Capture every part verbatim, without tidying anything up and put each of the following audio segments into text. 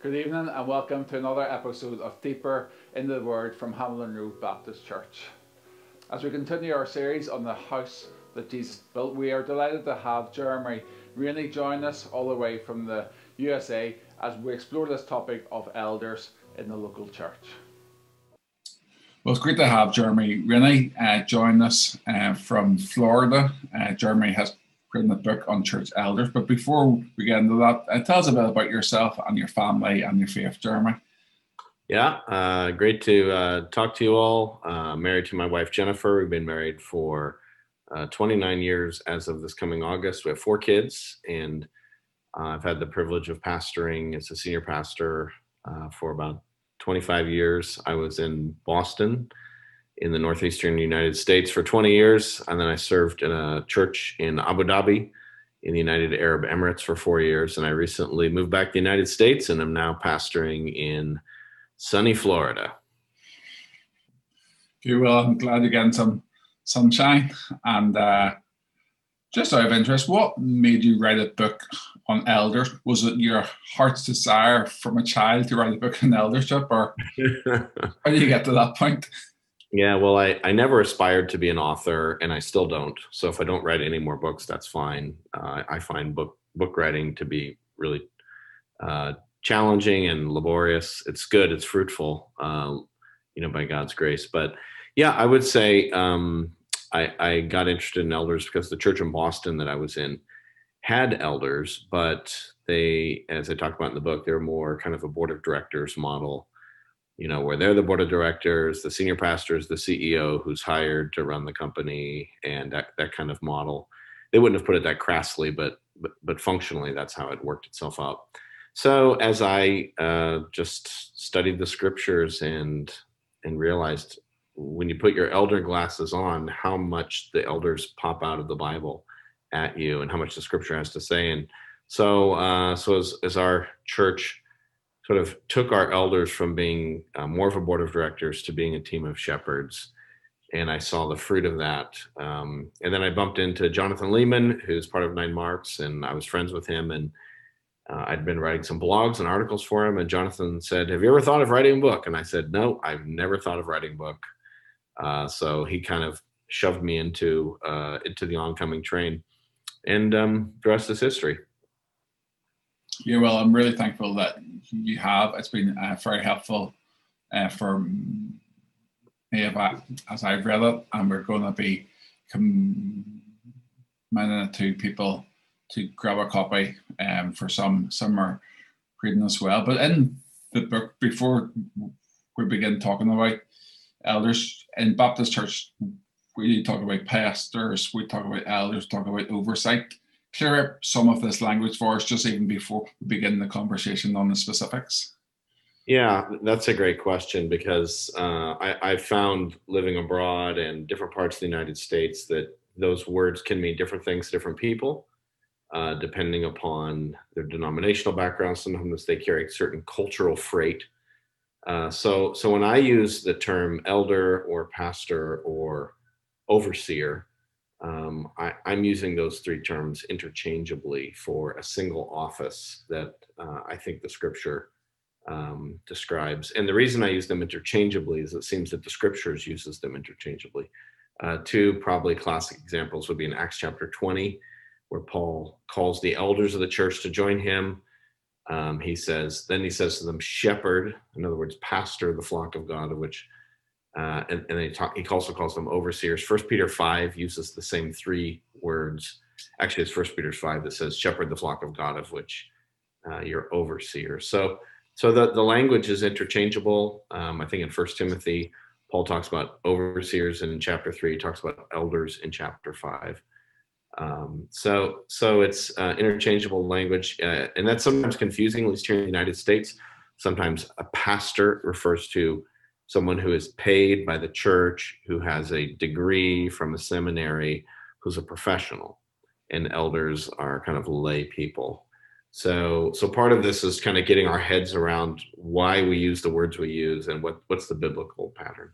Good evening and welcome to another episode of Deeper into the Word from Hamilton Road Baptist Church. As we continue our series on the house that Jesus built, we are delighted to have Jeremy Rainey join us all the way from the U S A as we explore this topic of elders in the local church. Well, it's great to have Jeremy Rainey uh, join us uh, from Florida. Uh, Jeremy has written a book on church elders. But before we get into that, uh, tell us a bit about yourself and your family and your faith, Jeremy. Yeah, uh, great to uh, talk to you all. Uh, married to my wife, Jennifer. We've been married for uh, twenty-nine years as of this coming August. We have four kids, and uh, I've had the privilege of pastoring as a senior pastor uh, for about twenty-five years. I was in Boston in the northeastern United States for twenty years. And then I served in a church in Abu Dhabi in the United Arab Emirates for four years. And I recently moved back to the United States and am now pastoring in sunny Florida. Okay, well, I'm glad you're getting some sunshine. And uh, just out of interest, what made you write a book on elders? Was it your heart's desire from a child to write a book on eldership, or how did you get to that point? Yeah, well, I, I never aspired to be an author, and I still don't. So if I don't write any more books, that's fine. Uh, I find book book writing to be really uh, challenging and laborious. It's good, it's fruitful, uh, you know, by God's grace. But yeah, I would say um, I, I got interested in elders because the church in Boston that I was in had elders, but they, as I talked about in the book, they're more kind of a board of directors model. You know, where they're the board of directors, the senior pastor is the C E O who's hired to run the company, and that, that kind of model. They wouldn't have put it that crassly, but but, but functionally, that's how it worked itself out. So as I uh, just studied the scriptures and and realized when you put your elder glasses on, how much the elders pop out of the Bible at you and how much the scripture has to say. And so, uh, so as, as our church sort of took our elders from being uh, more of a board of directors to being a team of shepherds. And I saw the fruit of that. Um, and then I bumped into Jonathan Lehman, who's part of Nine Marks, and I was friends with him. And uh, I'd been writing some blogs and articles for him. And Jonathan said, "Have you ever thought of writing a book?" And I said, "No, I've never thought of writing a book." Uh, so he kind of shoved me into, uh, into the oncoming train. And um, the rest is history. Yeah, well, I'm really thankful that you have. It's been uh, very helpful uh, for me as I've read it, and we're going to be commending it to people to grab a copy um, for some summer reading as well. But in the book, before we begin talking about elders in Baptist Church, we talk about pastors, we talk about elders, talk about oversight. Clear up some of this language for us, just even before we begin the conversation on the specifics. Yeah, that's a great question, because uh, I, I've found living abroad and different parts of the United States that those words can mean different things to different people, uh, depending upon their denominational background. Sometimes they carry certain cultural freight. Uh, so, so when I use the term elder or pastor or overseer, Um, I, I'm using those three terms interchangeably for a single office that uh, I think the scripture um, describes. And the reason I use them interchangeably is it seems that the scriptures uses them interchangeably. Uh, two probably classic examples would be in Acts chapter twenty, where Paul calls the elders of the church to join him. Um, he says, then he says to them, shepherd, in other words, pastor the flock of God, of which Uh, and, and then he, talk, he also calls them overseers. First Peter five uses the same three words. Actually, it's First Peter five that says, shepherd the flock of God, of which uh, you're overseers. So so the, the language is interchangeable. Um, I think in First Timothy, Paul talks about overseers in chapter three, he talks about elders in chapter five. Um, so so it's uh, interchangeable language, uh, and that's sometimes confusing, at least here in the United States. Sometimes a pastor refers to someone who is paid by the church, who has a degree from a seminary, who's a professional, and elders are kind of lay people. So, so part of this is kind of getting our heads around why we use the words we use and what, what's the biblical pattern.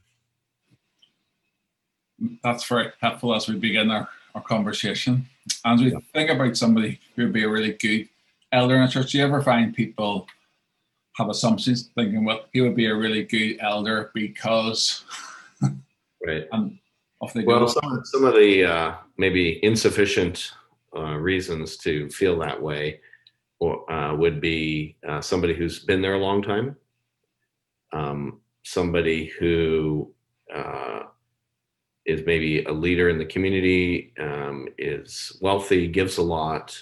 That's very helpful as we begin our, our conversation. As we yeah. think about somebody who would be a really good elder in a church, do you ever find people have assumptions, thinking, well, he would be a really good elder because, right. And off they well, go. some some of the uh, maybe insufficient uh, reasons to feel that way, or uh, would be uh, somebody who's been there a long time, um, somebody who uh, is maybe a leader in the community, um, is wealthy, gives a lot.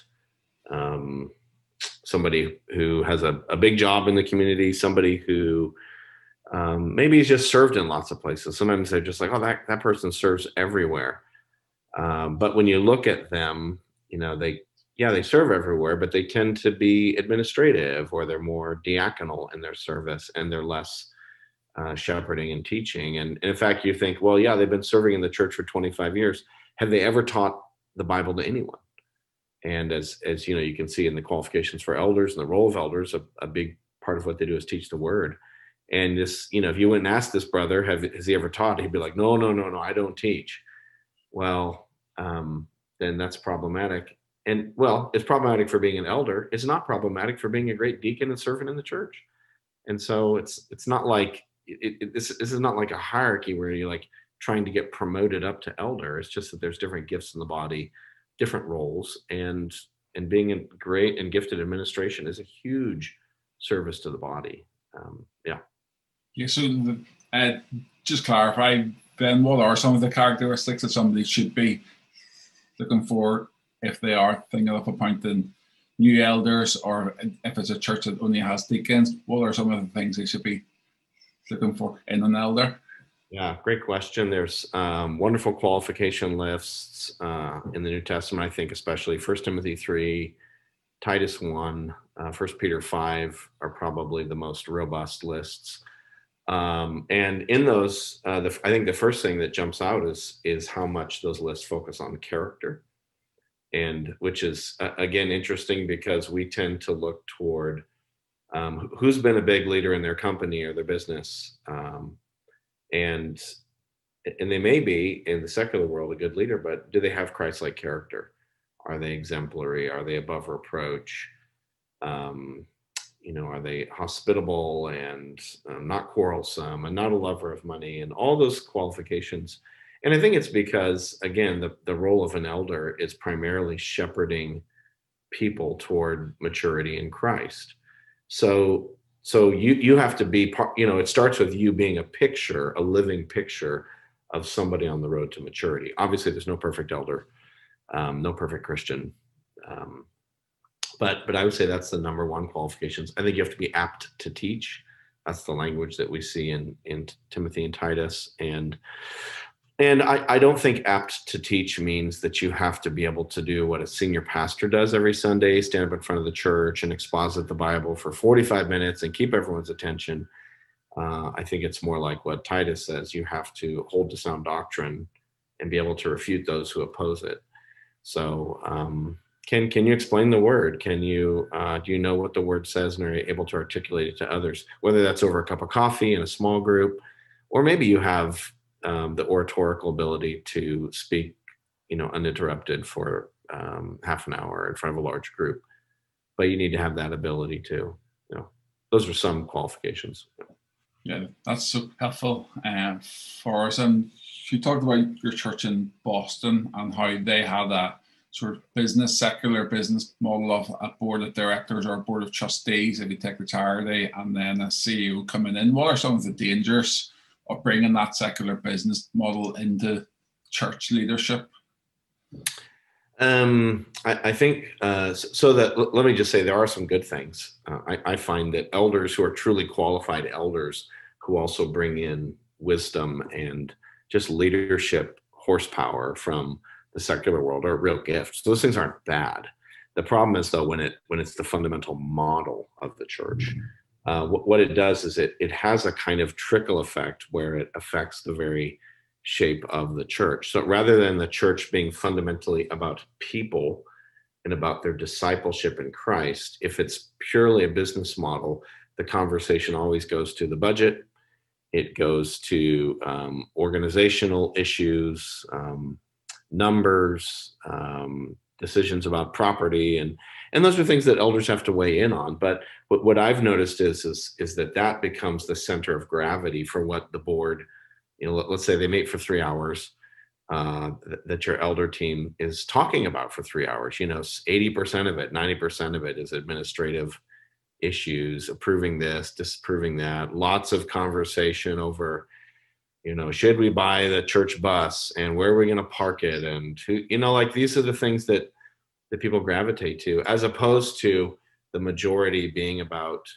Um, somebody who has a, a big job in the community, somebody who um, maybe he's just served in lots of places. Sometimes they're just like, oh, that, that person serves everywhere. Um, but when you look at them, you know, they, yeah, they serve everywhere, but they tend to be administrative, or they're more diaconal in their service, and they're less uh, shepherding and teaching. And, and in fact, you think, well, yeah, they've been serving in the church for twenty-five years. Have they ever taught the Bible to anyone? And as, as you know, you can see in the qualifications for elders and the role of elders, a, a big part of what they do is teach the word. And this, you know, if you went and asked this brother, have, has he ever taught? He'd be like, no, no, no, no, I don't teach. Well, um, then that's problematic. And well, it's problematic for being an elder. It's not problematic for being a great deacon and servant in the church. And so it's, it's not like, it, it, this, this is not like a hierarchy where you're like trying to get promoted up to elder. It's just that there's different gifts in the body, different roles, and and being a great and gifted administration is a huge service to the body. Um, yeah. Yeah. So the, uh, just clarify, Ben, what are some of the characteristics that somebody should be looking for if they are thinking of appointing new elders, or if it's a church that only has deacons? What are some of the things they should be looking for in an elder? Yeah, great question. There's um, wonderful qualification lists uh, in the New Testament, I think, especially First Timothy three, Titus one, uh, First Peter five are probably the most robust lists. Um, and in those, uh, the, I think the first thing that jumps out is, is how much those lists focus on character. And which is, uh, again, interesting, because we tend to look toward um, who's been a big leader in their company or their business. Um, And and they may be in the secular world a good leader, but do they have Christ-like character? Are they exemplary? Are they above reproach? Um, you know, are they hospitable and um, not quarrelsome and not a lover of money, and all those qualifications? And I think it's because, again, the, the role of an elder is primarily shepherding people toward maturity in Christ. So So you you have to be part, you know, it starts with you being a picture, a living picture of somebody on the road to maturity. Obviously, there's no perfect elder, um, no perfect Christian. Um, but but I would say that's the number one qualifications. I think you have to be apt to teach. That's the language that we see in, in Timothy and Titus. And And I, I don't think apt to teach means that you have to be able to do what a senior pastor does every Sunday, stand up in front of the church and exposit the Bible for forty-five minutes and keep everyone's attention. Uh, I think it's more like what Titus says. You have to hold to sound doctrine and be able to refute those who oppose it. So um, can can you explain the word? Can you, uh, do you know what the word says and are able to articulate it to others? Whether that's over a cup of coffee in a small group, or maybe you have Um, the oratorical ability to speak, you know, uninterrupted for um, half an hour in front of a large group, but you need to have that ability too. You know, those are some qualifications. Yeah, that's so helpful uh, for us. And you talked about your church in Boston and how they had a sort of business, secular business model of a board of directors or a board of trustees if you take the charity, and then a C E O coming in. What are some of the dangers of bringing that secular business model into church leadership? Um, I, I think, uh, so, so that, l- let me just say, there are some good things. Uh, I, I find that elders who are truly qualified elders, who also bring in wisdom and just leadership horsepower from the secular world, are a real gift. So those things aren't bad. The problem is, though, when it when it's the fundamental model of the church. Uh, what, what it does is it it has a kind of trickle effect where it affects the very shape of the church. So rather than the church being fundamentally about people and about their discipleship in Christ, if it's purely a business model, the conversation always goes to the budget. It goes to um, organizational issues, um, numbers, um, decisions about property, and and those are things that elders have to weigh in on. But what, what I've noticed is is is that that becomes the center of gravity for what the board, you know, let, let's say they meet for three hours, uh, th- that your elder team is talking about for three hours. You know, eighty percent of it, ninety percent of it is administrative issues, approving this, disapproving that, lots of conversation over, you know, should we buy the church bus and where are we going to park it? And who, you know, like these are the things that, that people gravitate to, as opposed to the majority being about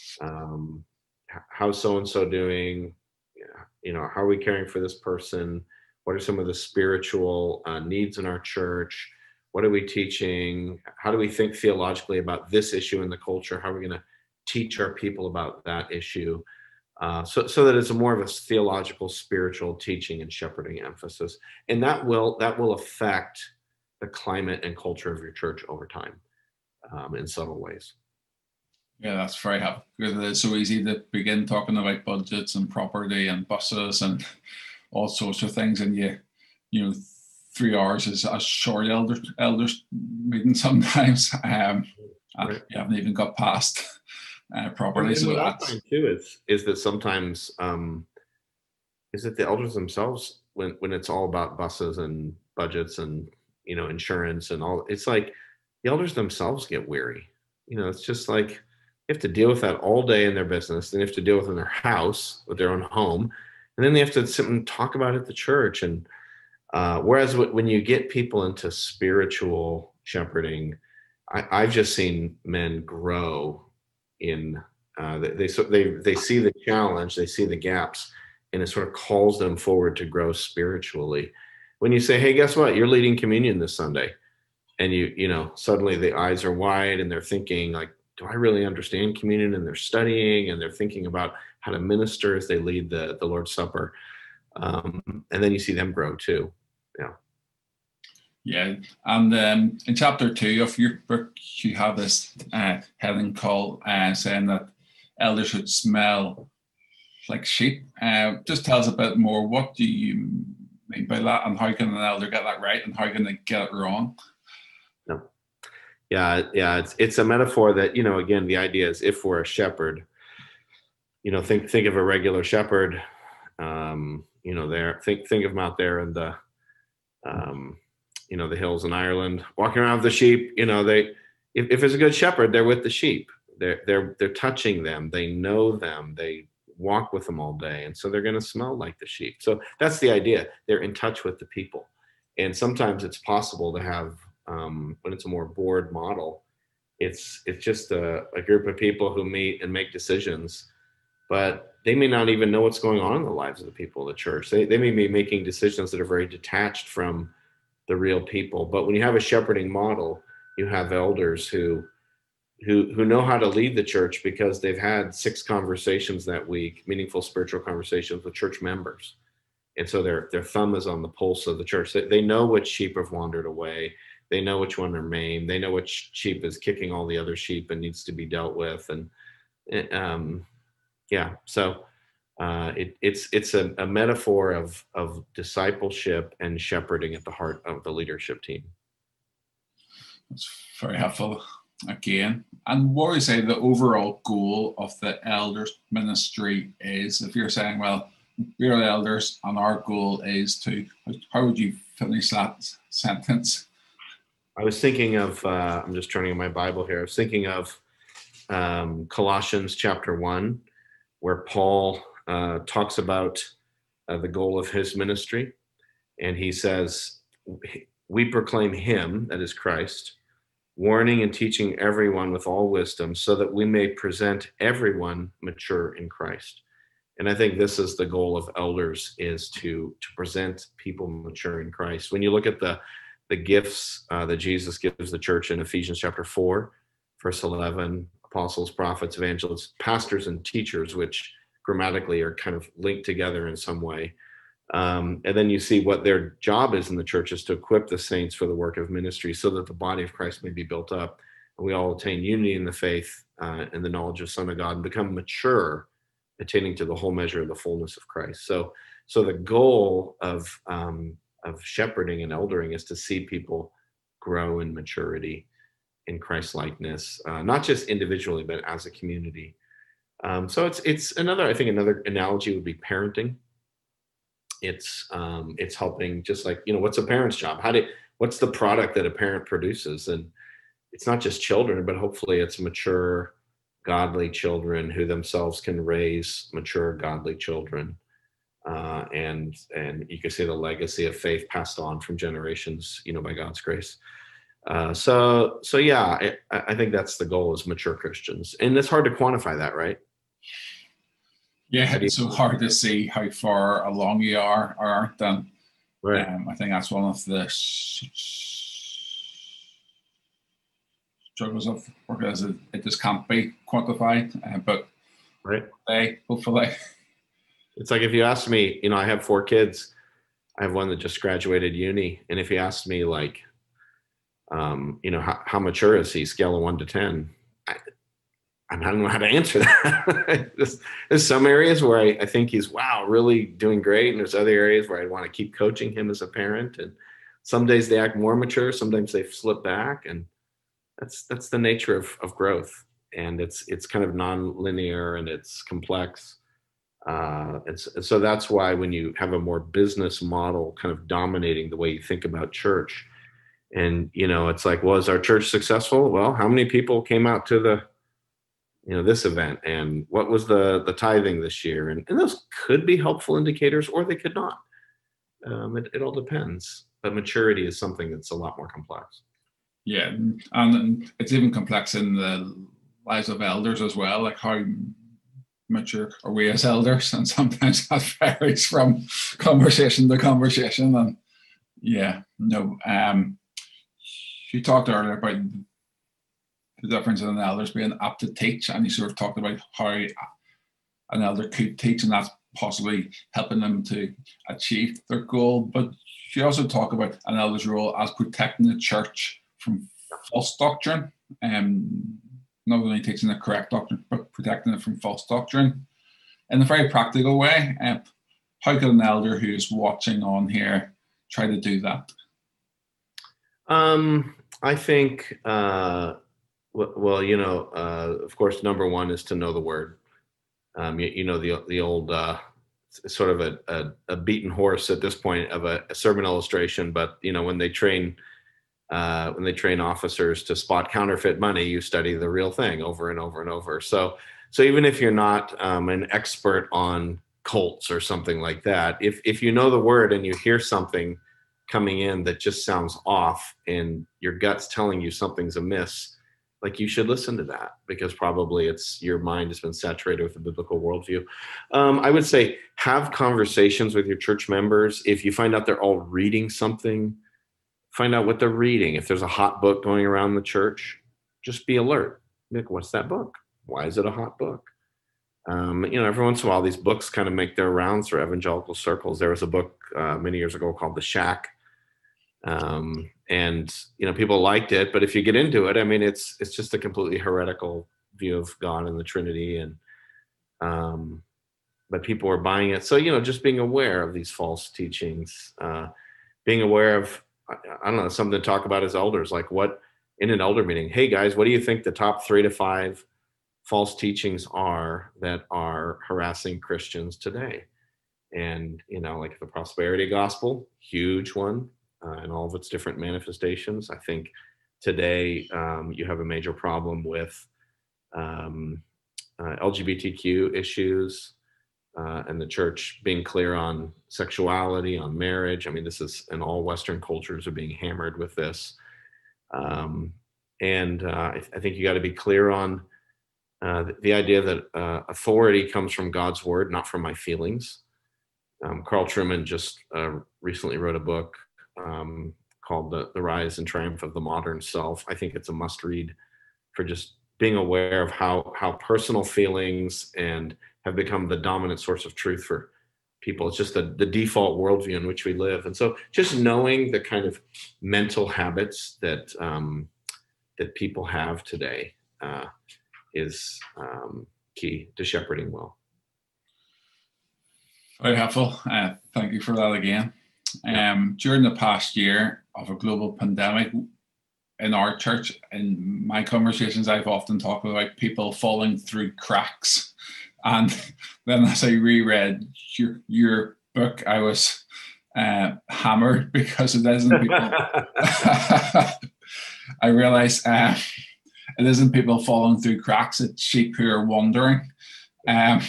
um, how's so-and-so doing? You know, how are we caring for this person? What are some of the spiritual uh, needs in our church? What are we teaching? How do we think theologically about this issue in the culture? How are we going to teach our people about that issue? Uh, so, so that it's a more of a theological, spiritual teaching and shepherding emphasis, and that will that will affect the climate and culture of your church over time, um, in subtle ways. Yeah, that's very helpful, because it's so easy to begin talking about budgets and property and buses and all sorts of things, and you, you know, three hours is a short elder elders meeting sometimes. Um, right. You haven't even got past uh, property. And, and so what that's... I find too is is that sometimes um, is that the elders themselves, when when it's all about buses and budgets and, you know, insurance and all, it's like the elders themselves get weary. You know, it's just like you have to deal with that all day in their business, then you have to deal with it in their house, with their own home, and then they have to sit and talk about it at the church. And uh, whereas when you get people into spiritual shepherding, I, I've just seen men grow in uh, they they they they see the challenge, they see the gaps, and it sort of calls them forward to grow spiritually. When you say, "Hey, guess what? You're leading communion this Sunday," and you you know suddenly the eyes are wide and they're thinking like, "Do I really understand communion?" And they're studying and they're thinking about how to minister as they lead the the Lord's Supper, um, and then you see them grow too. Yeah. Yeah, and um, in chapter two of your book, you have this uh, heading called uh, saying that elders should smell like sheep. Uh, just tell us a bit more. What do you mean by that, and how can an elder get that right, and how can they get it wrong? No. Yeah, yeah, it's it's a metaphor that, you know, again, the idea is if we're a shepherd, you know, think think of a regular shepherd, um, you know, there think think of them out there in the um, you know, the hills in Ireland, walking around with the sheep. You know, they, if, if it's a good shepherd, they're with the sheep. They're they're they're touching them. They know them. They walk with them all day, and so they're going to smell like the sheep. So that's the idea. They're in touch with the people, and sometimes it's possible to have um, when it's a more board model. It's it's just a, a group of people who meet and make decisions, but they may not even know what's going on in the lives of the people of the church. They they may be making decisions that are very detached from the real people. But when you have a shepherding model, you have elders who who who know how to lead the church because they've had six conversations that week, meaningful spiritual conversations with church members. And so their their thumb is on the pulse of the church. They, they know which sheep have wandered away. They know which one are maimed. They know which sheep is kicking all the other sheep and needs to be dealt with. And um, yeah, so Uh, it, it's it's a, a metaphor of of discipleship and shepherding at the heart of the leadership team. That's very helpful again. And what would you say the overall goal of the elders ministry is? If you're saying, well, we're the elders and our goal is to, how would you finish that sentence? I was thinking of, uh, I'm just turning in my Bible here. I was thinking of um, Colossians chapter one, where Paul Uh, talks about uh, the goal of his ministry. And he says, we proclaim him, that is Christ, warning and teaching everyone with all wisdom so that we may present everyone mature in Christ. And I think this is the goal of elders, is to, to present people mature in Christ. When you look at the, the gifts uh, that Jesus gives the church in Ephesians chapter four, verse eleven, apostles, prophets, evangelists, pastors, and teachers, which grammatically are kind of linked together in some way. Um, and then you see what their job is in the church is to equip the saints for the work of ministry so that the body of Christ may be built up and we all attain unity in the faith uh, and the knowledge of Son of God and become mature, attaining to the whole measure of the fullness of Christ. So, so the goal of, um, of shepherding and eldering is to see people grow in maturity, in Christ-likeness, uh, not just individually, but as a community. Um, so it's it's another, I think another analogy would be parenting. It's um, it's helping, just like, you know, what's a parent's job? How do what's the product that a parent produces? And it's not just children, but hopefully it's mature, godly children who themselves can raise mature, godly children. Uh, and and you can see the legacy of faith passed on from generations, you know, by God's grace. Uh, so so yeah, I, I think that's the goal, is mature Christians, and it's hard to quantify that, right? Yeah, it's so hard to see how far along you are or aren't. Then, right. Um, I think that's one of the struggles of work, as it, it just can't be quantified. Uh, but right, they hopefully. It's like if you asked me, you know, I have four kids. I have one that just graduated uni, and if you asked me, like, um, you know, how, how mature is he, scale of one to ten? I, I don't know how to answer that. there's, there's some areas where I, I think he's, wow, really doing great. And there's other areas where I want to keep coaching him as a parent. And some days they act more mature. Sometimes they slip back. And that's, that's the nature of, of growth. And it's, it's kind of non-linear and it's complex. Uh, and, so, and so that's why when you have a more business model kind of dominating the way you think about church, and, you know, it's like, well, is our church successful? Well, how many people came out to the, you know, this event, and what was the the tithing this year? And, and those could be helpful indicators, or they could not. Um, it, it all depends. But maturity is something that's a lot more complex. Yeah, and, and it's even complex in the lives of elders as well, like how mature are we as elders, and sometimes that varies from conversation to conversation. And yeah, no, um, you talked earlier about the difference in an elder's being apt to teach, and you sort of talked about how an elder could teach, and that's possibly helping them to achieve their goal. But you also talk about an elder's role as protecting the church from false doctrine, and not only teaching the correct doctrine, but protecting it from false doctrine in a very practical way. Um, how could an elder who's watching on here try to do that? Um, I think, uh, well, you know, uh, of course, number one is to know the word. Um, you, you know, the the old uh, sort of a, a, a beaten horse at this point of a, a sermon illustration, but, you know, when they train uh, when they train officers to spot counterfeit money, you study the real thing over and over and over. So, so even if you're not um, an expert on cults or something like that, if if you know the word and you hear something coming in that just sounds off and your gut's telling you something's amiss, like, you should listen to that, because probably it's your mind has been saturated with the biblical worldview. Um, I would say have conversations with your church members. If you find out they're all reading something, find out what they're reading. If there's a hot book going around the church, just be alert. Like, what's that book? Why is it a hot book? Um, you know, every once in a while, these books kind of make their rounds through evangelical circles. There was a book uh, many years ago called The Shack. Um, and, you know, people liked it, but if you get into it, I mean, it's, it's just a completely heretical view of God and the Trinity. And, um, but people were buying it. So, you know, just being aware of these false teachings, uh, being aware of, I, I don't know, something to talk about as elders, like what in an elder meeting, hey guys, what do you think the top three to five false teachings are that are harassing Christians today? And, you know, like the prosperity gospel, huge one. Uh, and all of its different manifestations. I think today um, you have a major problem with um, uh, L G B T Q issues uh, and the church being clear on sexuality, on marriage. I mean, this is, and all Western cultures are being hammered with this. Um, and uh, I, th- I think you got to be clear on uh, the, the idea that uh, authority comes from God's word, not from my feelings. Um, Carl Trueman just uh, recently wrote a book Um, called the, the Rise and Triumph of the Modern Self. I think it's a must read for just being aware of how, how personal feelings and have become the dominant source of truth for people. It's just the, the default worldview in which we live. And so just knowing the kind of mental habits that, um, that people have today uh, is um, key to shepherding well. Very helpful. Uh, thank you for that again. Um, during the past year of a global pandemic, in our church, in my conversations, I've often talked about people falling through cracks. And then as I reread your, your book, I was uh, hammered because it isn't people. I realized uh, it isn't people falling through cracks, it's sheep who are wandering. Um,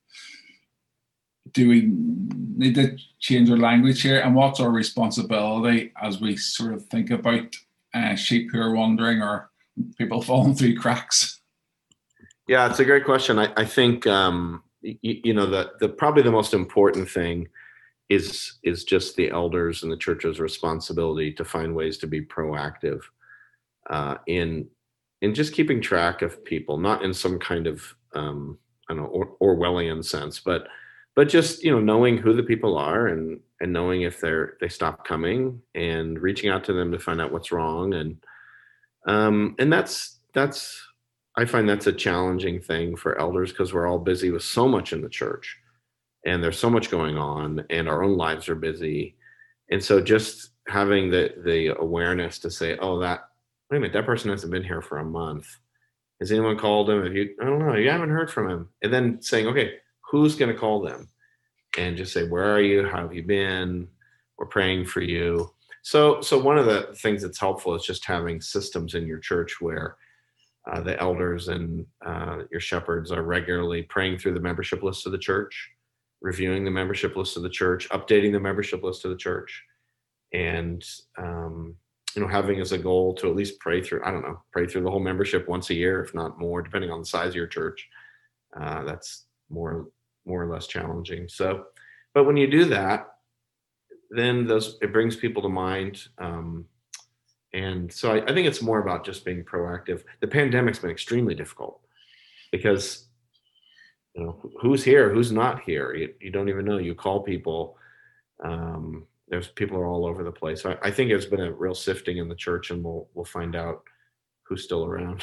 do we need to change our language here? And what's our responsibility as we sort of think about uh, sheep who are wandering or people falling through cracks? Yeah, it's a great question. I, I think, um, you, you know, the, the probably the most important thing is is just the elders and the church's responsibility to find ways to be proactive uh, in in just keeping track of people, not in some kind of um, I don't know or, Orwellian sense, but but just you know knowing who the people are and and knowing if they're they stop coming and reaching out to them to find out what's wrong and um, and that's that's I find that's a challenging thing for elders because we're all busy with so much in the church. And there's so much going on and our own lives are busy. And so just having the the awareness to say, oh, that, wait a minute, that person hasn't been here for a month. Has anyone called him? Have you, I don't know, you haven't heard from him. And then saying, okay, who's going to call them? And just say, where are you? How have you been? We're praying for you. So, so one of the things that's helpful is just having systems in your church where uh, the elders and uh, your shepherds are regularly praying through the membership list of the church, reviewing the membership list of the church, updating the membership list of the church, and um, you know, having as a goal to at least pray through, I don't know, pray through the whole membership once a year, if not more, depending on the size of your church. Uh, that's more, more or less challenging. So, but when you do that, then those it brings people to mind. Um, and so I, I think it's more about just being proactive. The pandemic's been extremely difficult because you know, who's here, who's not here. You, you don't even know. You call people. Um, there's people are all over the place. I, I think there's been a real sifting in the church, and we'll we'll find out who's still around.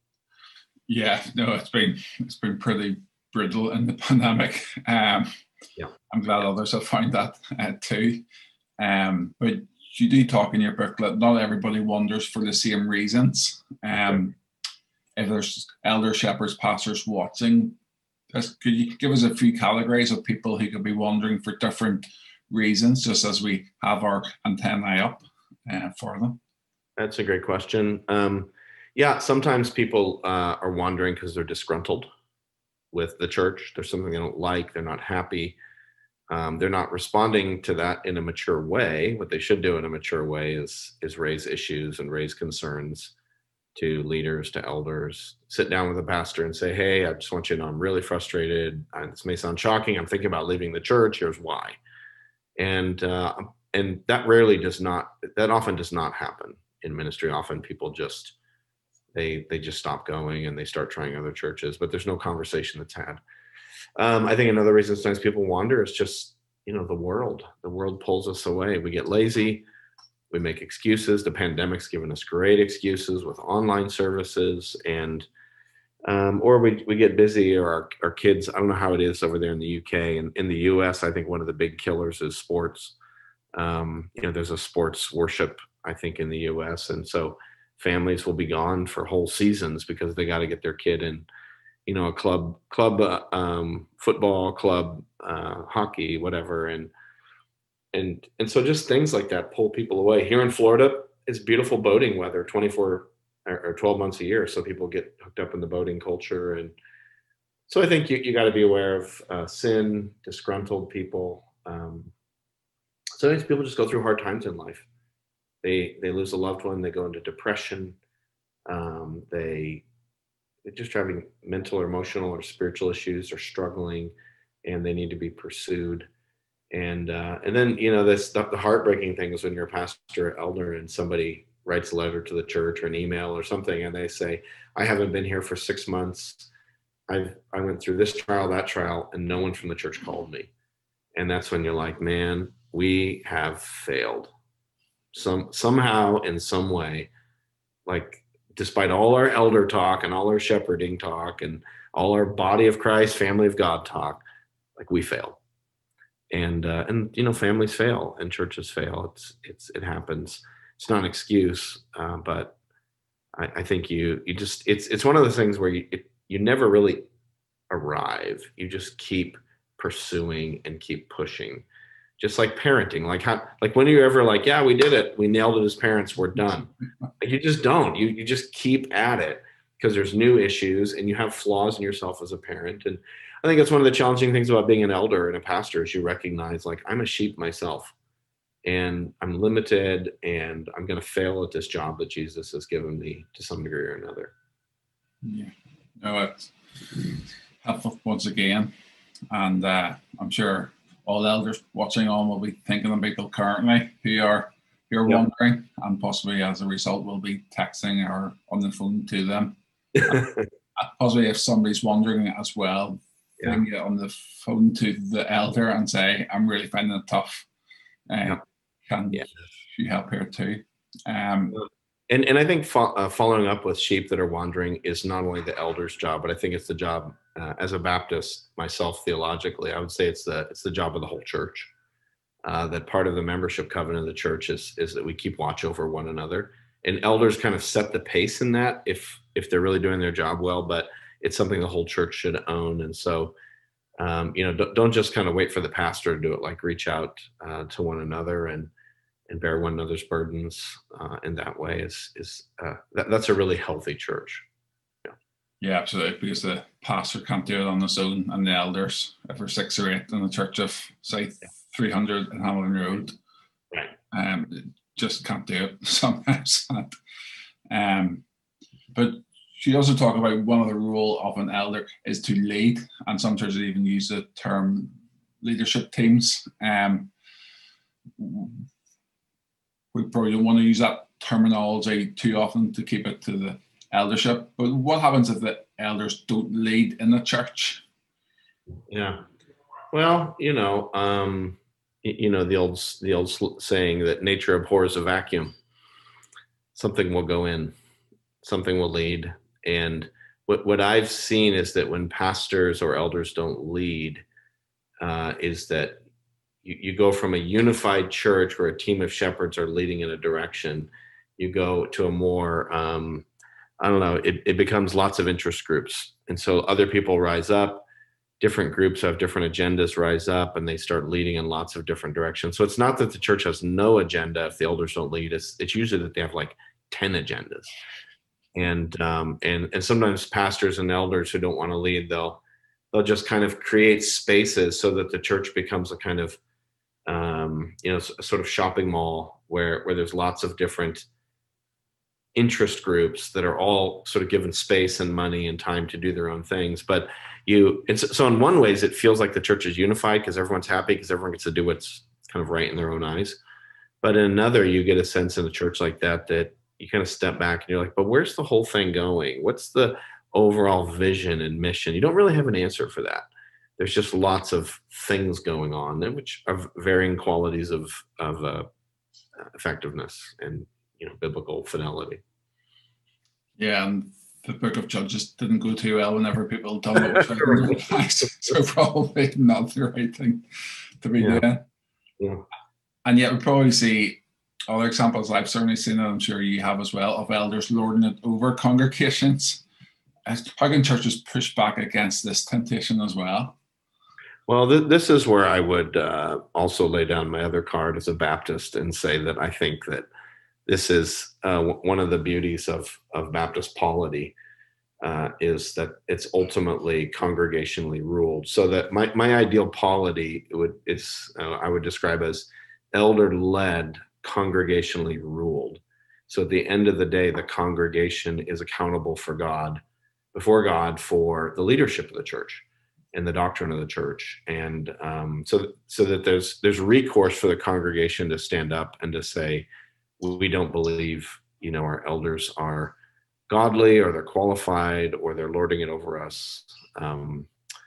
Yeah, no, it's been it's been pretty brutal in the pandemic. Um, yeah, I'm glad others have found that uh, too. Um, but you do talk in your book that not everybody wanders for the same reasons. Um, okay. If there's elder shepherds, pastors watching, could you give us a few categories of people who could be wandering for different reasons, just as we have our antennae up uh, for them? That's a great question. Um, yeah, sometimes people uh, are wandering because they're disgruntled with the church. There's something they don't like. They're not happy. Um, they're not responding to that in a mature way. What they should do in a mature way is is raise issues and raise concerns to leaders, to elders, sit down with a pastor and say, hey, I just want you to know I'm really frustrated. Uh, this may sound shocking. I'm thinking about leaving the church. Here's why. And uh, and that rarely does not, that often does not happen in ministry. Often people just, they they just stop going and they start trying other churches, but there's no conversation that's had. Um, I think another reason sometimes people wander is just, you know, the world. The world pulls us away. We get lazy. We make excuses. The pandemic's given us great excuses with online services, and um, or we we get busy, or our, our kids. I don't know how it is over there in the U K. And in the U S, I think one of the big killers is sports. Um, you know, there's a sports worship, I think, in the U S, and so families will be gone for whole seasons because they got to get their kid in, you know, a club, club uh, um, football, club uh, hockey, whatever, and. And and so just things like that pull people away. Here in Florida, it's beautiful boating weather, twenty-four or twelve months a year. So people get hooked up in the boating culture. And so I think you, you got to be aware of uh, sin, disgruntled people. Um, sometimes people just go through hard times in life. They they lose a loved one. They go into depression. Um, they, they're just having mental or emotional or spiritual issues. They're struggling and they need to be pursued. And uh, and then, you know, this the, the heartbreaking thing is when you're a pastor or elder and somebody writes a letter to the church or an email or something, and they say, I haven't been here for six months. I've I went through this trial, that trial, and no one from the church called me. And that's when you're like, man, we have failed. Some somehow in some way, like despite all our elder talk and all our shepherding talk and all our body of Christ, family of God talk, like we failed. And, uh, and, you know, families fail and churches fail. It's, it's, it happens. It's not an excuse, uh, but, I, I think you you just it's it's one of those things where you it, you never really arrive. You just keep pursuing and keep pushing. Just like parenting, like how, like when are you ever like, yeah, we did it, we nailed it as parents, we're done. Like you just don't. You you just keep at it because there's new issues and you have flaws in yourself as a parent. And I think that's one of the challenging things about being an elder and a pastor is you recognize like I'm a sheep myself and I'm limited and I'm going to fail at this job that Jesus has given me to some degree or another. Yeah, no, it's helpful once again. And uh, I'm sure all elders watching on will be thinking of people currently who are who are yep. wondering, and possibly as a result will be texting or on the phone to them. Possibly if somebody's wondering as well, yeah. then get on the phone to the elder and say, "I'm really finding it tough. Uh, yeah. Can yeah. you help here too?" Um, and and I think fo- uh, following up with sheep that are wandering is not only the elder's job, but I think it's the job. Uh, as a Baptist myself, theologically, I would say it's the it's the job of the whole church. Uh, that part of the membership covenant of the church is is that we keep watch over one another, and elders kind of set the pace in that if if they're really doing their job well. But it's something the whole church should own, and so um, you know don't, don't just kind of wait for the pastor to do it. Like reach out uh, to one another and and bear one another's burdens uh, in that way. Is is uh, that, that's a really healthy church. Yeah, absolutely, because the pastor can't do it on his own, and the elders, if we're six or eight in the church of, say, three hundred in Hamilton Road, right. um, just can't do it sometimes. um, but she also talked about one of the role of an elder is to lead, and some churches even use the term leadership teams. Um, we probably don't want to use that terminology too often to keep it to the eldership, but what happens if the elders don't lead in the church? Yeah, well, you know, um, you know the old the old saying that nature abhors a vacuum. Something will go in, something will lead, and what what I've seen is that when pastors or elders don't lead, uh, is that you, you go from a unified church where a team of shepherds are leading in a direction, you go to a more um, I don't know, it, it becomes lots of interest groups. And so other people rise up, different groups have different agendas rise up, and they start leading in lots of different directions. So it's not that the church has no agenda if the elders don't lead. It's, it's usually that they have like ten agendas. And um, and and sometimes pastors and elders who don't want to lead, they'll they'll just kind of create spaces so that the church becomes a kind of, um, you know, a sort of shopping mall where where there's lots of different interest groups that are all sort of given space and money and time to do their own things. But you, it's, so in one ways it feels like the church is unified because everyone's happy because everyone gets to do what's kind of right in their own eyes. But in another, you get a sense in a church like that, that you kind of step back and you're like, but where's the whole thing going? What's the overall vision and mission? You don't really have an answer for that. There's just lots of things going on, which are varying qualities of, of uh, effectiveness and, you know, biblical fidelity. Yeah, and the book of Judges didn't go too well whenever people told it was right. So probably not the right thing to be yeah. doing. Yeah. And yet we probably see other examples. I've certainly seen it, I'm sure you have as well, of elders lording it over congregations. How can churches push back against this temptation as well? Well, th- this is where I would uh, also lay down my other card as a Baptist and say that I think that this is uh, w- one of the beauties of, of Baptist polity uh, is that it's ultimately congregationally ruled. So that my, my ideal polity would is uh, I would describe as elder-led, congregationally ruled. So at the end of the day, the congregation is accountable for God, before God, for the leadership of the church and the doctrine of the church. And um, so, so that there's there's recourse for the congregation to stand up and to say, we don't believe, you know, our elders are godly or they're qualified or they're lording it over us. Um,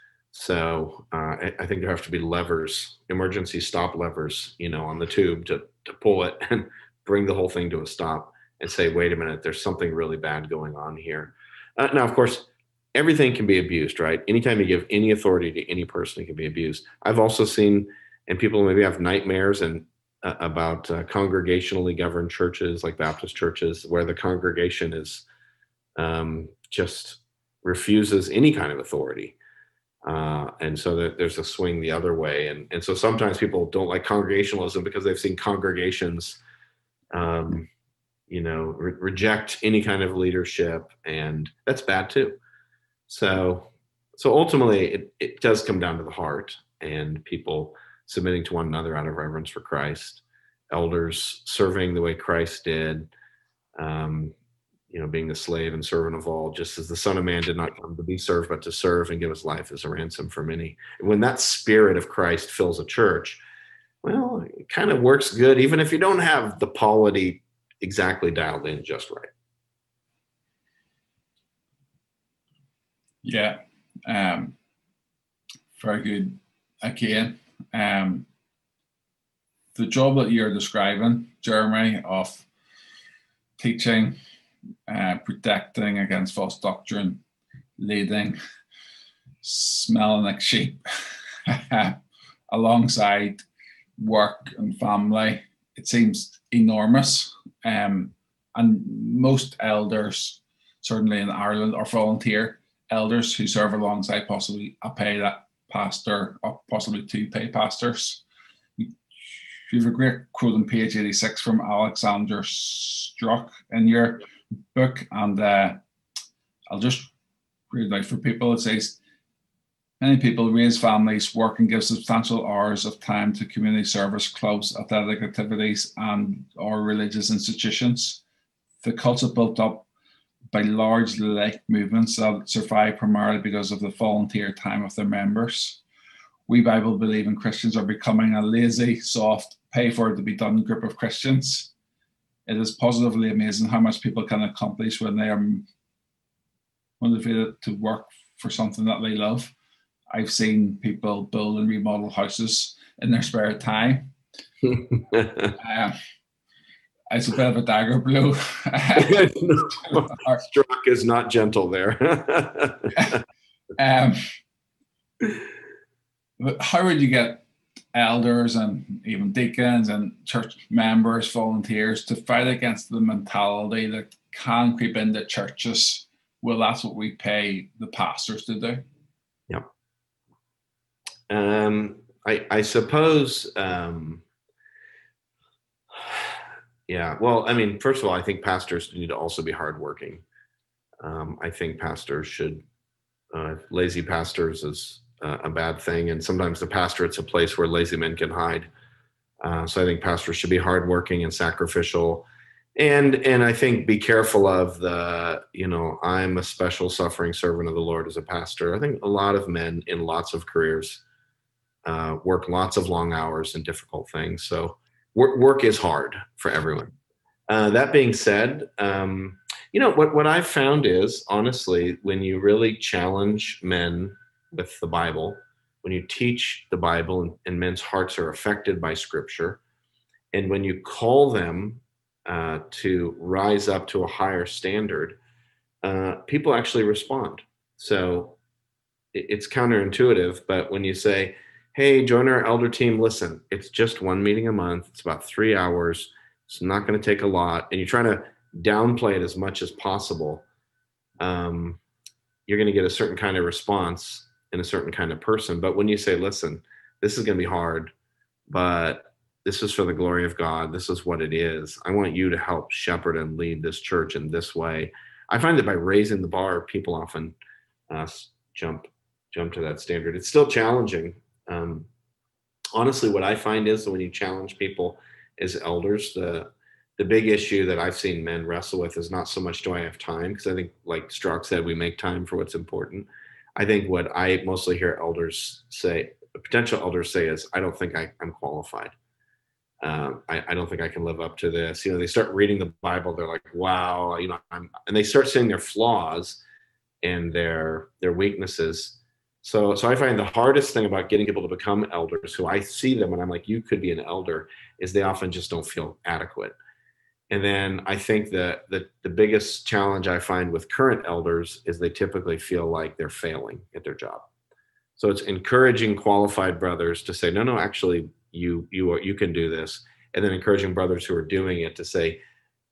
so uh, I, I think there have to be levers, emergency stop levers, you know, on the tube to, to pull it and bring the whole thing to a stop and say, wait a minute, there's something really bad going on here. Uh, now, of course, everything can be abused, right? Anytime you give any authority to any person, it can be abused. I've also seen, and people maybe have nightmares and uh, about uh, congregationally governed churches like Baptist churches, where the congregation is um, just refuses any kind of authority. Uh, and so that there's a swing the other way. And, and so sometimes people don't like congregationalism because they've seen congregations, um, you know, re- reject any kind of leadership, and that's bad too. So, so ultimately it, it does come down to the heart and people submitting to one another out of reverence for Christ, elders serving the way Christ did, um, you know, being the slave and servant of all, just as the Son of Man did not come to be served, but to serve and give his life as a ransom for many. When that spirit of Christ fills a church, well, it kind of works good, even if you don't have the polity exactly dialed in just right. Yeah, um, very good. Again, um, the job that you're describing, Jeremy, of teaching, uh, protecting against false doctrine, leading, smelling like sheep, alongside work and family, it seems enormous. Um, and most elders, certainly in Ireland, are volunteer elders who serve alongside possibly a paid pastor or possibly two paid pastors. You have a great quote on page eighty-six from Alexander Strauch in your book, and uh, I'll just read it out for people. It says, many people raise families, work and give substantial hours of time to community service, clubs, athletic activities, and or religious institutions. The cults are built up by large like movements that survive primarily because of the volunteer time of their members. We Bible believing Christians are becoming a lazy, soft, pay for it to be done group of Christians. It is positively amazing how much people can accomplish when they are motivated to work for something that they love. I've seen people build and remodel houses in their spare time. um, it's a bit of a dagger blow. no, Strauch is not gentle there. um, but how would you get elders and even deacons and church members, volunteers, to fight against the mentality that can creep into churches? Well, that's what we pay the pastors to do. Yeah. Um, I, I suppose, um, yeah, well, I mean, first of all, I think pastors need to also be hardworking. Um, I think pastors should, uh, lazy pastors is uh, a bad thing. And sometimes the pastorate's a place where lazy men can hide. Uh, so I think pastors should be hardworking and sacrificial. And and I think be careful of the, you know, I'm a special suffering servant of the Lord as a pastor. I think a lot of men in lots of careers uh, work lots of long hours and difficult things. So work, work is hard for everyone. Uh, that being said, um, you know, what, what I've found is, honestly, when you really challenge men with the Bible, when you teach the Bible and, and men's hearts are affected by Scripture, and when you call them uh, to rise up to a higher standard, uh, people actually respond. So it, it's counterintuitive, but when you say, hey, join our elder team, listen, it's just one meeting a month. It's about three hours. It's not going to take a lot. And you're trying to downplay it as much as possible. Um, you're going to get a certain kind of response in a certain kind of person. But when you say, listen, this is going to be hard, but this is for the glory of God. This is what it is. I want you to help shepherd and lead this church in this way. I find that by raising the bar, people often uh, jump jump to that standard. It's still challenging. Um, honestly, what I find is that when you challenge people as elders, the the big issue that I've seen men wrestle with is not so much do I have time, because I think, like Strauch said, we make time for what's important. I think what I mostly hear elders say, potential elders say, is I don't think I, I'm qualified. Um, I, I don't think I can live up to this. You know, they start reading the Bible, they're like, wow, you know, I'm, and they start seeing their flaws and their their weaknesses. So, so I find the hardest thing about getting people to become elders, who I see them and I'm like, you could be an elder, is they often just don't feel adequate. And then I think that the, the biggest challenge I find with current elders is they typically feel like they're failing at their job. So it's encouraging qualified brothers to say, no, no, actually, you you are, you can do this. And then encouraging brothers who are doing it to say,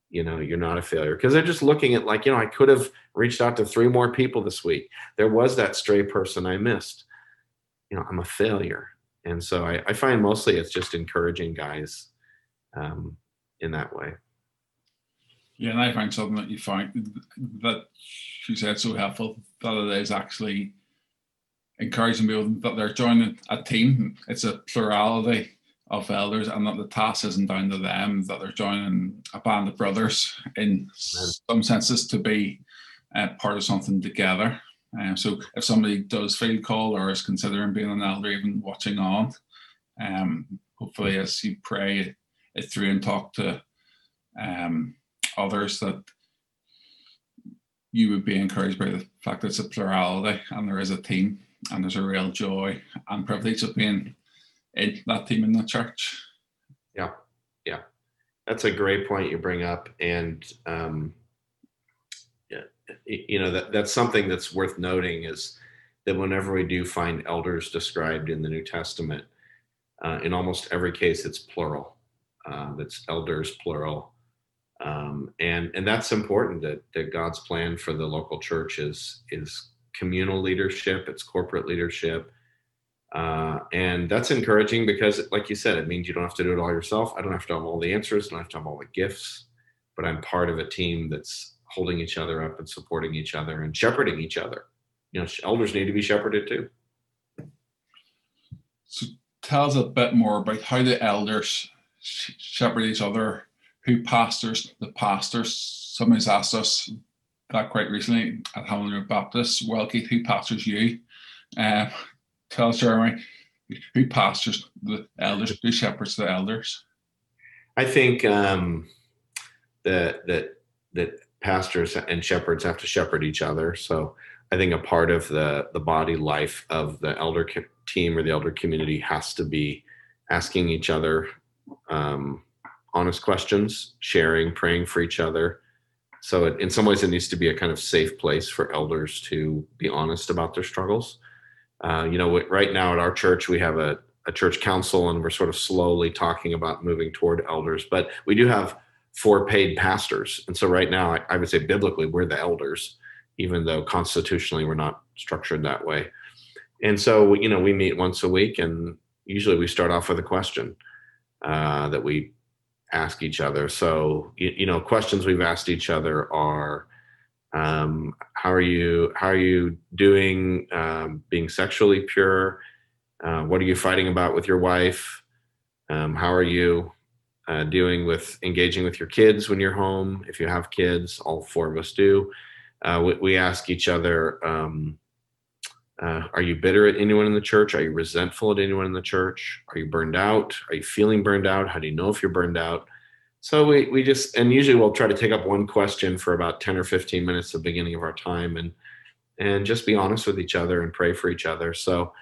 You know, you're not a failure, because they're just looking at like, you know, I could have reached out to three more people this week. There was that stray person I missed. You know, I'm a failure. And so I, I find mostly it's just encouraging guys um, in that way. Yeah, and I find something that you find that you said so helpful, that it is actually encouraging people that they're joining a team. It's a plurality of elders, and that the task isn't down to them, that they're joining a band of brothers in some senses to be uh, part of something together. Um, so if somebody does feel called or is considering being an elder, even watching on, um, hopefully as you pray it through and talk to um, others, that you would be encouraged by the fact that it's a plurality and there is a team, and there's a real joy and privilege of being in that team in the church. Yeah, yeah, that's a great point you bring up, and um, yeah, you know that that's something that's worth noting, is that whenever we do find elders described in the New Testament, uh, in almost every case it's plural. Uh, that's elders plural, um, and and that's important. That that God's plan for the local church is is communal leadership, it's corporate leadership. Uh, and that's encouraging because, like you said, it means you don't have to do it all yourself. I don't have to have all the answers. I don't have to have all the gifts, but I'm part of a team that's holding each other up and supporting each other and shepherding each other. You know, elders need to be shepherded too. So tell us a bit more about how the elders shepherd each other. Who pastors the pastors? Somebody's asked us that quite recently at Hamilton Road Baptist. Well, Keith, who pastors you? Uh, Tell us, Jeremy, who pastors the elders, who shepherds the elders? I think um, that that that pastors and shepherds have to shepherd each other. So I think a part of the the body life of the elder co- team or the elder community has to be asking each other um, honest questions, sharing, praying for each other. So it, in some ways, it needs to be a kind of safe place for elders to be honest about their struggles. Uh, you know, right now at our church, we have a, a church council, and we're sort of slowly talking about moving toward elders, but we do have four paid pastors. And so right now, I, I would say biblically, we're the elders, even though constitutionally we're not structured that way. And so, you know, we meet once a week, and usually we start off with a question uh, that we ask each other. So, you, you know, questions we've asked each other are, Um, how are you, how are you doing, um, being sexually pure? Uh, what are you fighting about with your wife? Um, how are you uh, doing with engaging with your kids when you're home? If you have kids, all four of us do. Uh, we, we ask each other, um, uh, are you bitter at anyone in the church? Are you resentful at anyone in the church? Are you burned out? Are you feeling burned out? How do you know if you're burned out? So we, we just, and usually we'll try to take up one question for about ten or fifteen minutes at the beginning of our time, and, and just be honest with each other and pray for each other. So,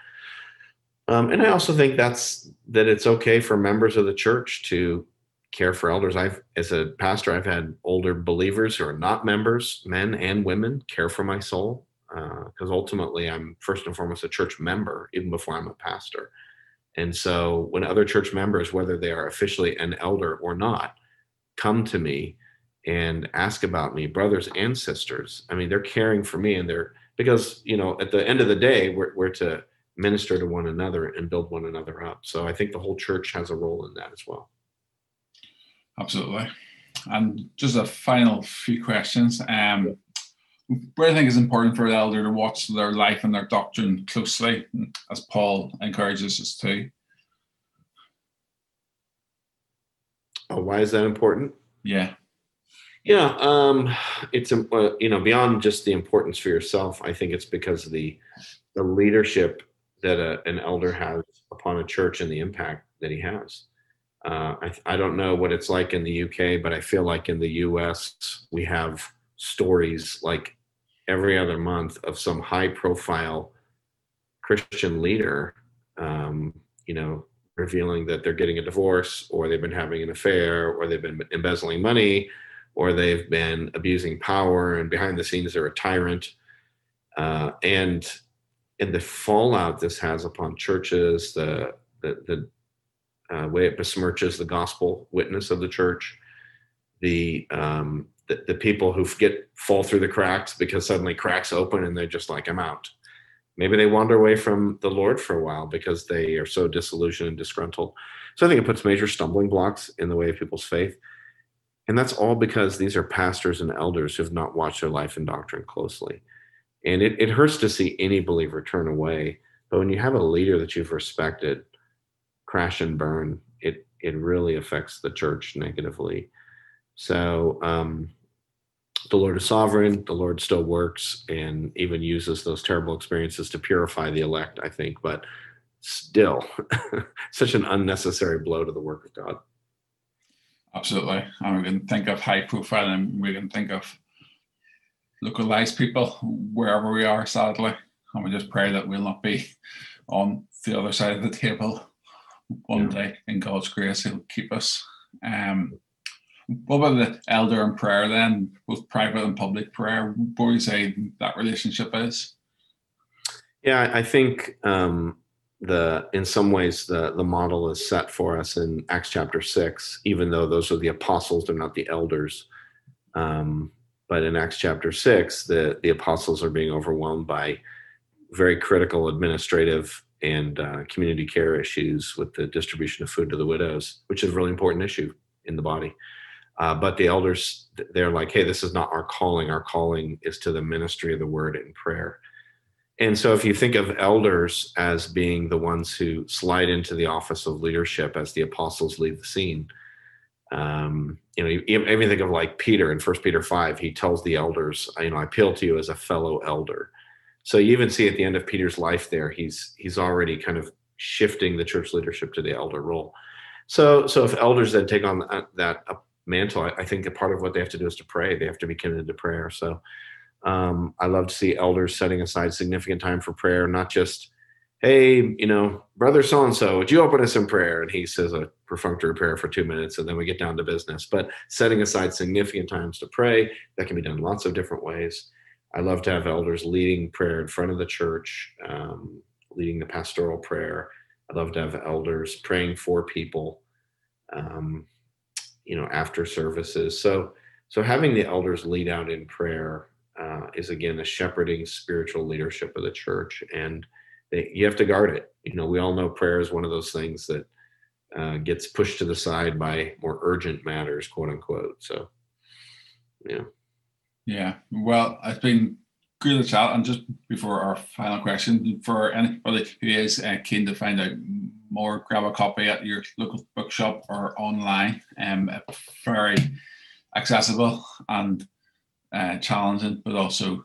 um, and I also think that's, that it's okay for members of the church to care for elders. I've, as a pastor, I've had older believers who are not members, men and women, care for my soul. Uh, cause ultimately I'm first and foremost a church member, even before I'm a pastor. And so when other church members, whether they are officially an elder or not, come to me and ask about me, brothers and sisters, I mean, they're caring for me, and they're, because, you know, at the end of the day, we're, we're to minister to one another and build one another up. So I think the whole church has a role in that as well. Absolutely. And just a final few questions. Um, what do you think is important for the elder to watch their life and their doctrine closely, as Paul encourages us to? Oh, why is that important? Yeah. Yeah, um, it's uh, you know, beyond just the importance for yourself. I think it's because of the the leadership that a, an elder has upon a church and the impact that he has. Uh, I, I don't know what it's like in the U K, but I feel like in the U S we have stories like every other month of some high-profile Christian leader, um, you know, revealing that they're getting a divorce, or they've been having an affair, or they've been embezzling money, or they've been abusing power, and behind the scenes they're a tyrant. Uh, and and the fallout this has upon churches, the the, the uh, way it besmirches the gospel witness of the church, the um, the, the people who get fall through the cracks because suddenly cracks open and they're just like, I'm out. Maybe they wander away from the Lord for a while because they are so disillusioned and disgruntled. So I think it puts major stumbling blocks in the way of people's faith. And that's all because these are pastors and elders who have not watched their life and doctrine closely. And it, it hurts to see any believer turn away. But when you have a leader that you've respected crash and burn, it, it really affects the church negatively. So um, the Lord is sovereign. The Lord still works and even uses those terrible experiences to purify the elect, I think. But still, such an unnecessary blow to the work of God. Absolutely. And we can think of high profile and we can think of localized people wherever we are, sadly. And we just pray that we'll not be on the other side of the table one yeah. day. In God's grace, He'll keep us. Um, what about the elder and prayer then, both private and public prayer? What do you say that relationship is? Yeah, I think um, the in some ways the the model is set for us in Acts chapter six, even though those are the apostles, they're not the elders. Um, but in Acts chapter six, the the apostles are being overwhelmed by very critical administrative and uh, community care issues with the distribution of food to the widows, which is a really important issue in the body. Uh, but the elders, they're like, hey, this is not our calling. Our calling is to the ministry of the word and prayer. And so if you think of elders as being the ones who slide into the office of leadership as the apostles leave the scene, um, you know, you even think of like Peter in First Peter five, he tells the elders, you know, I appeal to you as a fellow elder. So you even see at the end of Peter's life there, he's he's already kind of shifting the church leadership to the elder role. So so if elders then take on that, that mantle, I, I think a part of what they have to do is to pray. They have to be committed to prayer. So Um, I love to see elders setting aside significant time for prayer, not just, hey, you know, brother so-and-so, would you open us in prayer? And he says a perfunctory prayer for two minutes and then we get down to business. But setting aside significant times to pray, that can be done lots of different ways. I love to have elders leading prayer in front of the church, um, leading the pastoral prayer. I love to have elders praying for people, um, you know, after services. So, so having the elders lead out in prayer Uh, is again a shepherding spiritual leadership of the church, and they, you have to guard it. You know, we all know prayer is one of those things that uh, gets pushed to the side by more urgent matters, quote unquote. So, yeah, yeah. Well, it's been good to chat. And just before our final question, for anybody who is uh, keen to find out more, grab a copy at your local bookshop or online. Um, very accessible and Uh, challenging, but also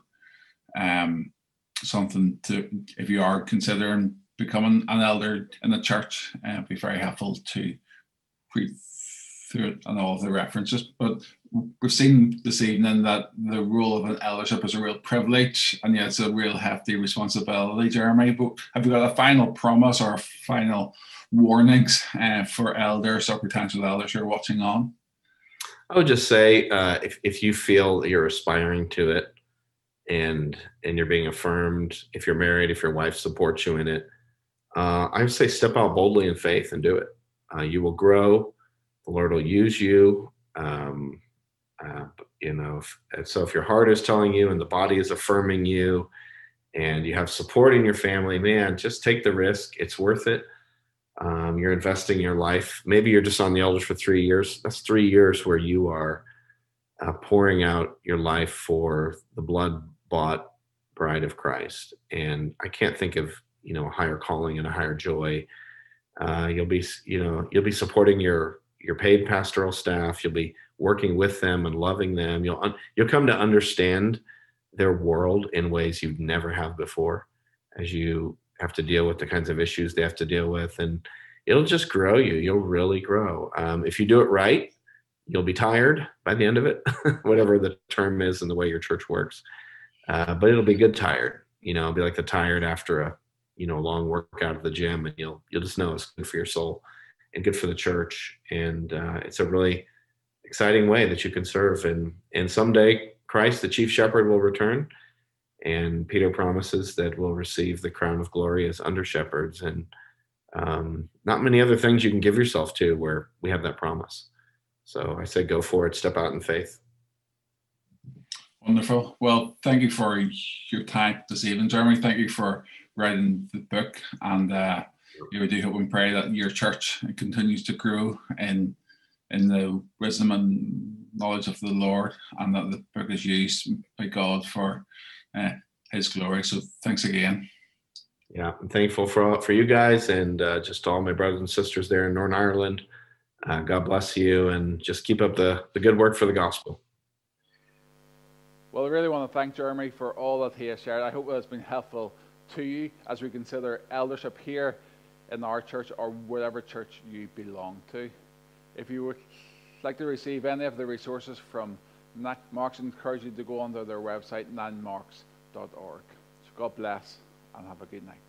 um, something to, if you are considering becoming an elder in the church, uh, be very helpful to read through it and all of the references. But we've seen this evening that the role of an eldership is a real privilege, and yet it's a real hefty responsibility, Jeremy. But have you got a final promise or final warnings uh, for elders or potential elders who are watching on? I would just say, uh, if, if you feel that you're aspiring to it and and you're being affirmed, if you're married, if your wife supports you in it, uh, I would say step out boldly in faith and do it. Uh, you will grow. The Lord will use you. Um, uh, you know, if, so if your heart is telling you and the body is affirming you and you have support in your family, man, just take the risk. It's worth it. Um, you're investing your life. Maybe you're just on the elders for three years. That's three years where you are uh, pouring out your life for the blood-bought bride of Christ. And I can't think of, you know, a higher calling and a higher joy. Uh, you'll be, you know, you'll be supporting your your paid pastoral staff. You'll be working with them and loving them. You'll un- you'll come to understand their world in ways you've never have before, as you have to deal with the kinds of issues they have to deal with, and it'll just grow you. You'll really grow. Um, if you do it right, you'll be tired by the end of it, whatever the term is in the way your church works. Uh, but it'll be good tired. You know, it'll be like the tired after a, you know, long workout at the gym, and you'll you'll just know it's good for your soul and good for the church. And uh, it's a really exciting way that you can serve. And and someday Christ, the chief shepherd, will return. And Peter promises that we'll receive the crown of glory as under shepherds, and um, not many other things you can give yourself to where we have that promise. So I say go for it, step out in faith. Wonderful. Well, thank you for your time this evening, Jeremy. Thank you for writing the book, and uh, we do hope and pray that your church continues to grow in in the wisdom and knowledge of the Lord, and that the book is used by God for uh, His glory. So thanks again. Yeah, I'm thankful for for you guys, and uh, just all my brothers and sisters there in Northern Ireland. Uh, God bless you, and just keep up the, the good work for the gospel. Well, I really want to thank Jeremy for all that he has shared. I hope it has been helpful to you as we consider eldership here in our church or whatever church you belong to. If you would like to receive any of the resources from Marks, I encourage you to go onto their website, nine marks dot org. So God bless and have a good night.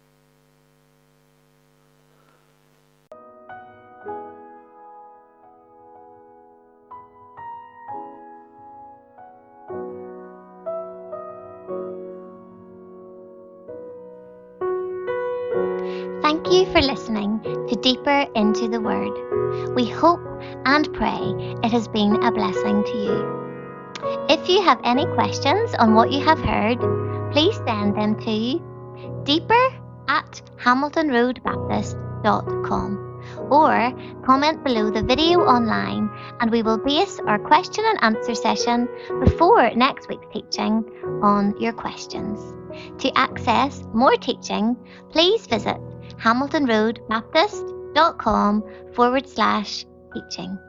Thank you for listening to Deeper into the Word. We hope and pray it has been a blessing to you. If you have any questions on what you have heard, please send them to deeper at hamilton road baptist dot com or comment below the video online, and we will base our question and answer session before next week's teaching on your questions. To access more teaching, please visit hamilton road baptist dot com forward slash teaching.